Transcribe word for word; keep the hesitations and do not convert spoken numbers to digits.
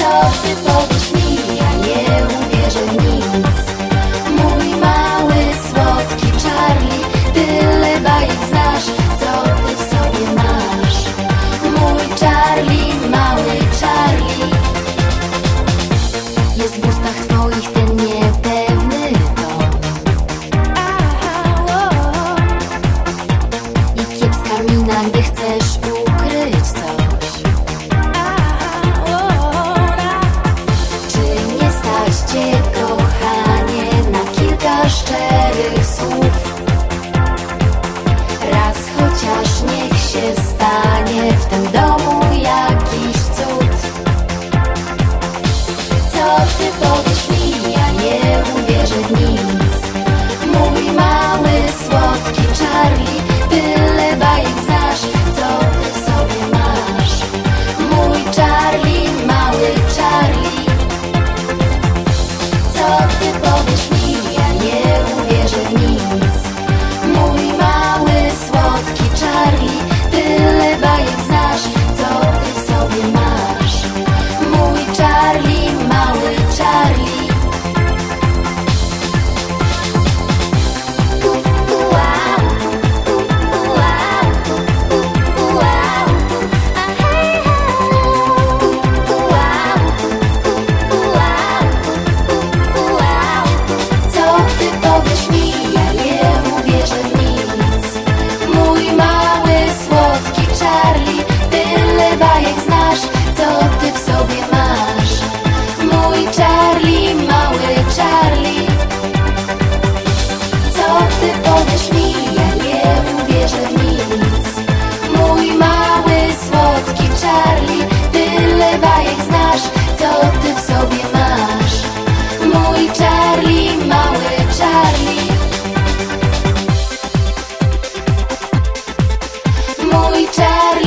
Co ty powiesz mi, ja nie uwierzę w nic. Mój mały, słodki Charlie, tyle bajek znasz, co ty w sobie masz. Mój Charlie, mały Charlie. Jest w ustach twoich ten niepewny ton i kiepska mina, gdy chcesz ukryć coś. Czy nie stać cię, kochanie, na kilka szczerych słów? Raz chociaż niech się stanie w tym domu jakiś cud. Co ty powiesz mi, ja nie uwierzę w nic. Mój mały, słodki Charlie, tyle bajek znasz, co ty w sobie masz. Mój Charlie, mały Charlie. Co ty powiesz mi, ja nie uwierzę w nic. Mój mały, słodki Charlie, tyle bajek znasz, co ty w sobie masz. Mój Charlie, mały Charlie. Co ty powiesz mi, ja nie uwierzę w nic. Mój mały, słodki Charlie, tyle bajek znasz, co ty w sobie masz. Mój Charlie, mały Charlie. Co ty powiesz mi, ja nie uwierzę w nic. Mój mały, słodki Charlie, tyle bajek znasz, co ty w sobie masz. Mój Charlie, mały Charlie. Mój Charlie.